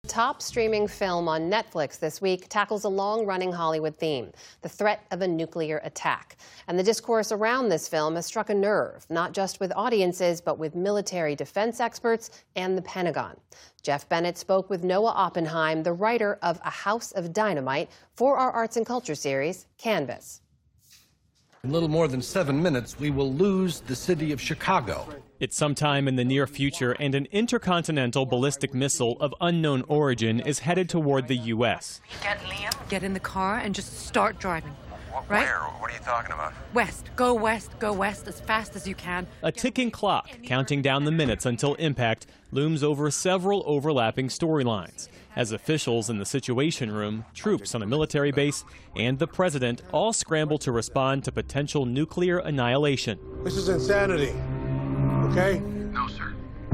Top streaming film on Netflix this week tackles a long-running Hollywood theme, the threat of a nuclear attack. And the discourse around this film has struck a nerve, not just with audiences, but with military defense experts and the Pentagon. Jeff Bennett spoke with Noah Oppenheim, the writer of A House of Dynamite, for our Arts and Culture series, Canvas. In little more than 7 minutes, we will lose the city of Chicago. It's sometime in the near future, and an intercontinental ballistic missile of unknown origin is headed toward the U.S. Get in the car and just start driving. Right? Where? What are you talking about? West, go west as fast as you can. A ticking clock, counting down the minutes until impact, looms over several overlapping storylines. As officials in the Situation Room, troops on a military base, and the president all scramble to respond to potential nuclear annihilation. This is insanity, okay? No, sir.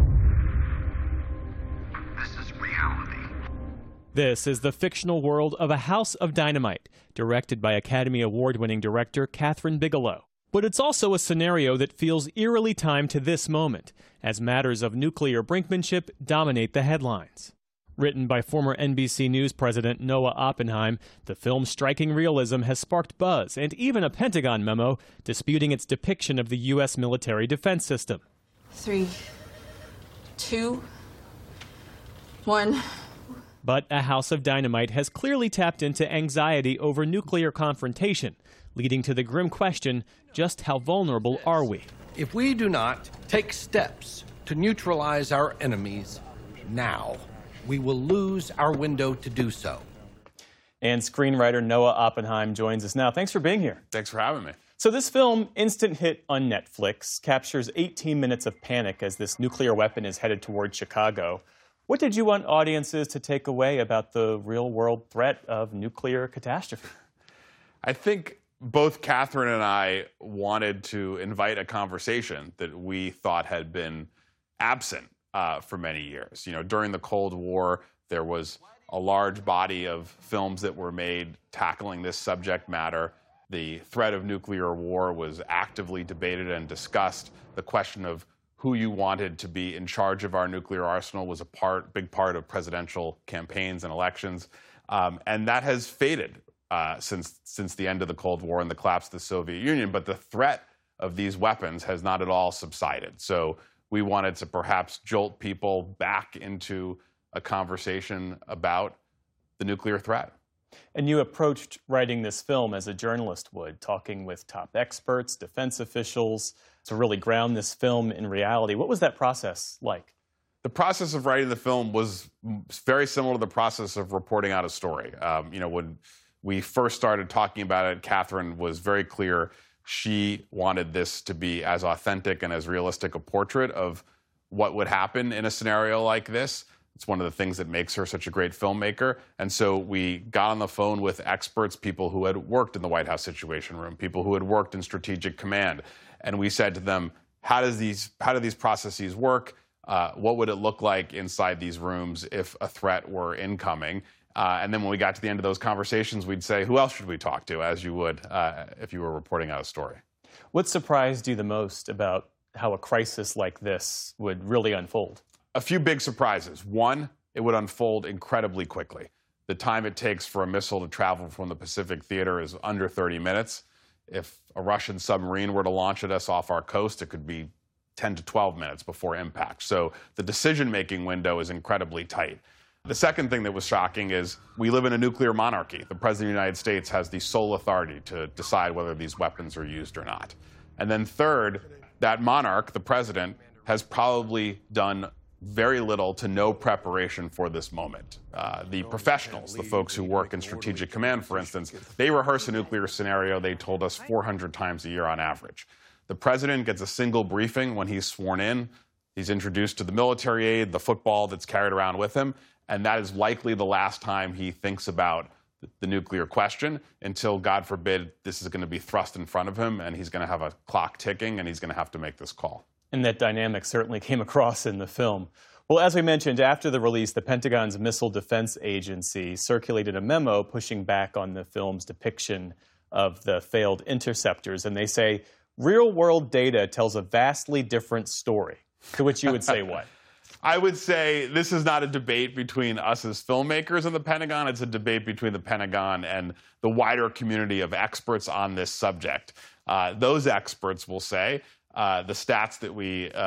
This is reality. This is the fictional world of A House of Dynamite, directed by Academy Award-winning director Kathryn Bigelow. But it's also a scenario that feels eerily timed to this moment, as matters of nuclear brinkmanship dominate the headlines. Written by former NBC News president Noah Oppenheim, the film's striking realism has sparked buzz and even a Pentagon memo disputing its depiction of the U.S. military defense system. 3, 2, 1. But A House of Dynamite has clearly tapped into anxiety over nuclear confrontation, leading to the grim question, just how vulnerable are we? If we do not take steps to neutralize our enemies now, we will lose our window to do so. And screenwriter Noah Oppenheim joins us now. Thanks for being here. Thanks for having me. So this film, instant hit on Netflix, captures 18 minutes of panic as this nuclear weapon is headed toward Chicago. What did you want audiences to take away about the real-world threat of nuclear catastrophe? I think both Kathryn and I wanted to invite a conversation that we thought had been absent for many years. You know, during the Cold War, there was a large body of films that were made tackling this subject matter. The threat of nuclear war was actively debated and discussed. The question of who you wanted to be in charge of our nuclear arsenal was a big part of presidential campaigns and elections. And that has faded since the end of the Cold War and the collapse of the Soviet Union. But the threat of these weapons has not at all subsided. So we wanted to perhaps jolt people back into a conversation about the nuclear threat. And you approached writing this film as a journalist would, talking with top experts, defense officials, to really ground this film in reality. What was that process like? The process of writing the film was very similar to the process of reporting out a story. You know, when we first started talking about it, Kathryn was very clear. She wanted this to be as authentic and as realistic a portrait of what would happen in a scenario like this. It's one of the things that makes her such a great filmmaker. And so we got on the phone with experts, people who had worked in the White House Situation Room, people who had worked in Strategic Command. And we said to them, how do these processes work? What would it look like inside these rooms if a threat were incoming? And then when we got to the end of those conversations, we'd say, who else should we talk to, as you would if you were reporting out a story? What surprised you the most about how a crisis like this would really unfold? A few big surprises. One, it would unfold incredibly quickly. The time it takes for a missile to travel from the Pacific Theater is under 30 minutes. If a Russian submarine were to launch at us off our coast, it could be 10 to 12 minutes before impact. So the decision-making window is incredibly tight. The second thing that was shocking is we live in a nuclear monarchy. The President of the United States has the sole authority to decide whether these weapons are used or not. And then third, that monarch, the president, has probably done very little to no preparation for this moment. The professionals, the folks who work in Strategic Command, for instance, they rehearse a nuclear scenario, they told us, 400 times a year on average. The president gets a single briefing when he's sworn in. He's introduced to the military aide, the football that's carried around with him, and that is likely the last time he thinks about the nuclear question until, God forbid, this is going to be thrust in front of him and he's going to have a clock ticking and he's going to have to make this call. And that dynamic certainly came across in the film. Well, as we mentioned, after the release, the Pentagon's Missile Defense Agency circulated a memo pushing back on the film's depiction of the failed interceptors. And they say, real-world data tells a vastly different story. To which you would say what? I would say this is not a debate between us as filmmakers and the Pentagon. It's a debate between the Pentagon and the wider community of experts on this subject. Those experts will say the stats that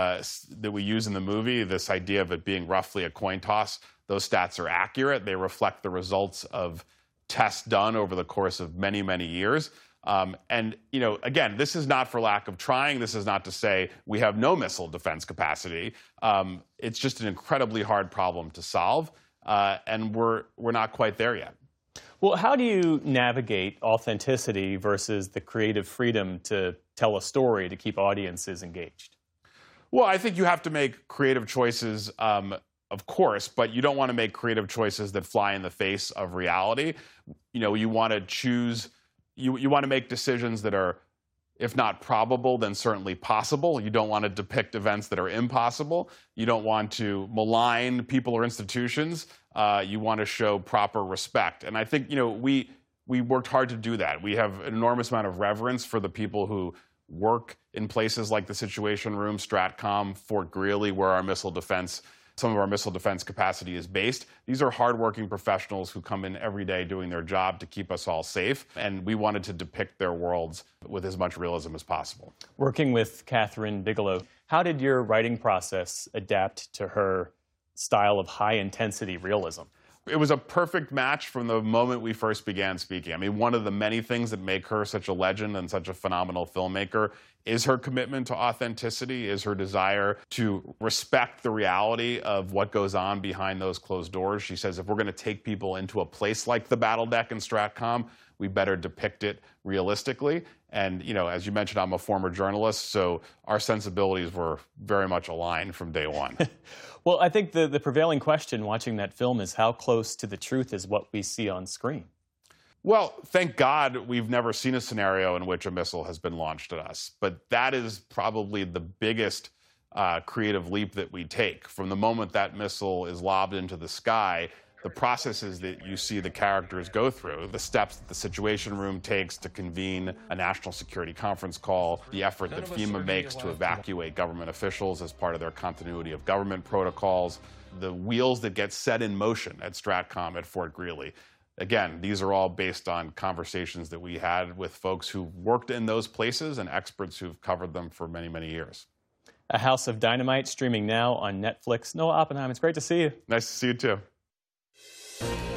we use in the movie, this idea of it being roughly a coin toss, those stats are accurate. They reflect the results of tests done over the course of many, many years. And, you know, again, this is not for lack of trying. This is not to say we have no missile defense capacity. It's just an incredibly hard problem to solve, and we're not quite there yet. Well, how do you navigate authenticity versus the creative freedom to tell a story to keep audiences engaged? Well, I think you have to make creative choices, of course, but you don't want to make creative choices that fly in the face of reality. You know, you want to choose... You want to make decisions that are, if not probable, then certainly possible. You don't want to depict events that are impossible. You don't want to malign people or institutions. You want to show proper respect. And I think, you know, we worked hard to do that. We have an enormous amount of reverence for the people who work in places like the Situation Room, STRATCOM, Fort Greely, where some of our missile defense capacity is based. These are hardworking professionals who come in every day doing their job to keep us all safe, and we wanted to depict their worlds with as much realism as possible. Working with Kathryn Bigelow, how did your writing process adapt to her style of high-intensity realism? It was a perfect match from the moment we first began speaking. I mean, one of the many things that make her such a legend and such a phenomenal filmmaker is her commitment to authenticity, is her desire to respect the reality of what goes on behind those closed doors. She says, if we're going to take people into a place like the battle deck in STRATCOM, we better depict it realistically. And, you know, as you mentioned, I'm a former journalist, so our sensibilities were very much aligned from day one. Well, I think the prevailing question watching that film is how close to the truth is what we see on screen? Well, thank God we've never seen a scenario in which a missile has been launched at us. But that is probably the biggest creative leap that we take. From the moment that missile is lobbed into the sky, the processes that you see the characters go through, the steps that the Situation Room takes to convene a national security conference call, the effort that FEMA makes to evacuate government officials as part of their continuity of government protocols, the wheels that get set in motion at STRATCOM at Fort Greely. Again, these are all based on conversations that we had with folks who worked in those places and experts who've covered them for many, many years. A House of Dynamite streaming now on Netflix. Noah Oppenheim, it's great to see you. Nice to see you too.